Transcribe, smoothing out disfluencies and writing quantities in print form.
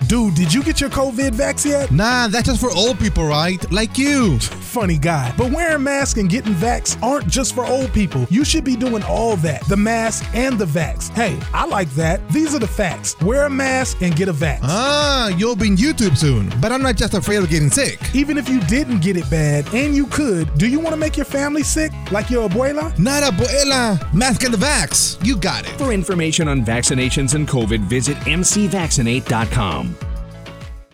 Dude, did you get your COVID vax yet? Nah, that's just for old people, right? Like you. Funny guy. But wearing masks and getting vax aren't just for old people. You should be doing all that. The mask and the vax. Hey, I like that. These are the facts. Wear a mask and get a vax. Ah, you'll be in YouTube soon. But I'm not just afraid of getting sick. Even if you didn't get it bad, and you could, do you want to make your family sick? Like your abuela? Not abuela. Mask and the vax. You got it. For information on vaccinations and COVID, visit mcvaccinate.com.